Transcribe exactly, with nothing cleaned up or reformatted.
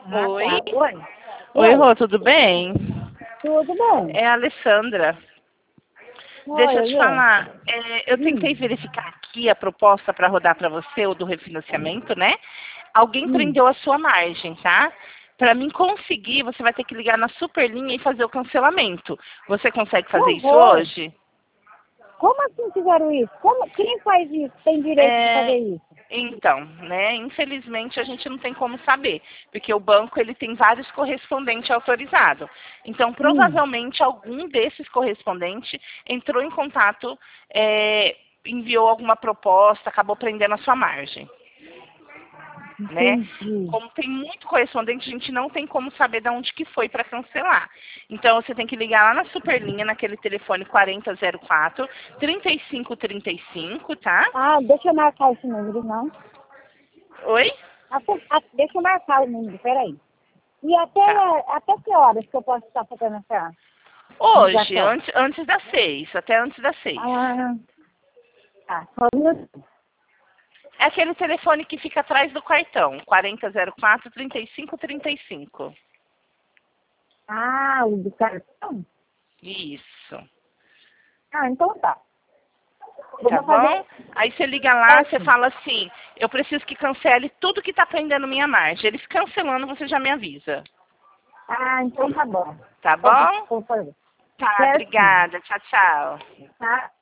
Ah, Oi? tá. Oi. Oi, Oi. Rô, tudo bem? Tudo bem? É a Alessandra. Oi, Deixa eu te oi. falar, é, eu tentei Hum, verificar aqui a proposta para rodar para você, o do refinanciamento, né? Alguém hum. prendeu a sua margem, tá? Para mim conseguir, você vai ter que ligar na Superlinha e fazer o cancelamento. Você consegue Que fazer isso horror! hoje? Como assim fizeram isso? Como, quem faz isso? Tem direito de fazer É, isso? então, né, infelizmente a gente não tem como saber, porque o banco ele tem vários correspondentes autorizados. Então, Hum, provavelmente algum desses correspondentes entrou em contato, é, enviou alguma proposta, acabou prendendo a sua margem, né? entendi. Como tem muito correspondente, a gente não tem como saber de onde que foi para cancelar. Então, você tem que ligar lá na Superlinha, naquele telefone quarenta zero quatro, trinta e cinco trinta e cinco, tá? Ah, deixa eu marcar esse número, não. Oi? Até, a- deixa eu marcar o número, peraí. E até, Tá. até que horas que eu posso estar fazendo essa Hoje, ligação? antes, antes das seis, até antes das seis. Ah, tá. Só um minuto. É aquele telefone que fica atrás do cartão, quarenta zero quatro, trinta e cinco trinta e cinco. Ah, o do cartão? Isso. Ah, então tá. Eu Tá vou fazer bom? Aí você liga lá, você certinho. fala assim, eu preciso que cancele tudo que tá prendendo minha margem. Eles cancelando, você já me avisa. Ah, então tá bom. Tá Vou, bom? vou fazer. Tá, Certinho. obrigada. Tchau, tchau. Tá?